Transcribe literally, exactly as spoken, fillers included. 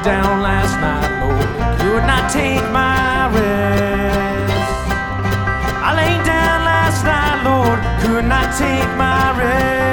down last night, Lord, could not take my rest. I laid down last night, Lord, could not take my rest.